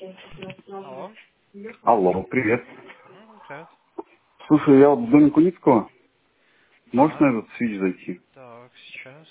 Алло. Алло, привет. Привет. Слушай, я вот в доме Куницкого. Можешь Да. на этот свич зайти? Так, сейчас.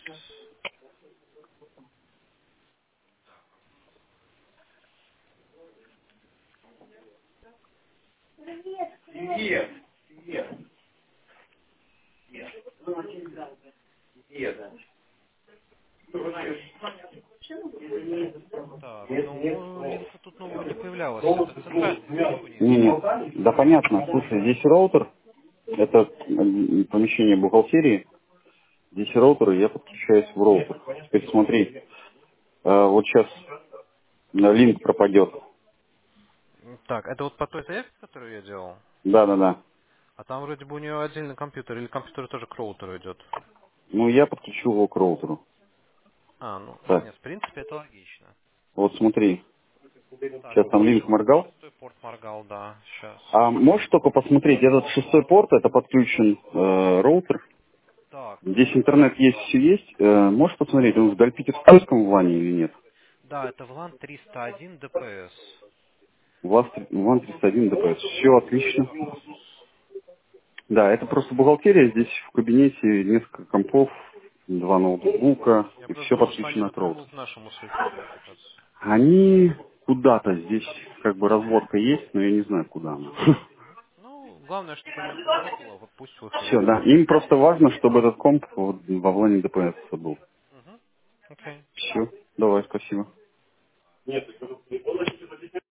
Так, ну, линка тут нового не появлялась. Это центральный свич Не, Куницкого. нет. Да понятно. Слушай, здесь роутер. Это помещение бухгалтерии. Здесь роутер, и я подключаюсь в роутер. Теперь смотри. Вот сейчас линк пропадет. Так, это вот по той заявке, которую я делал? Да. А там вроде бы у нее отдельный компьютер, или компьютер тоже к роутеру идет? Ну, я подключу его к роутеру. А, ну, Так, нет, в принципе, это логично. вот смотри. Так, Сейчас вот там линк вижу, моргал. шестой порт моргал, да, сейчас. А можешь только посмотреть, этот шестой порт, это подключен роутер. Так, Здесь ну, интернет есть, все есть. Можешь посмотреть, он в Дальпитерском ване или нет? да, это VLAN 301 ДПС. У вас Ван 301 ДПС. Все отлично. Да, это просто бухгалтерия. Здесь в кабинете несколько компов, два ноутбука, Я и просто все думал, что они подключено от напрямую роутера. к нашему свечу подключаются. Они куда-то здесь, как бы разводка есть, но я не знаю, куда она. Ну, главное, чтобы линка работала, вот пусть Все, выходит. да. Им просто важно, чтобы этот комп вот во влане ДПС был. Угу. Окей. Все, давай, спасибо.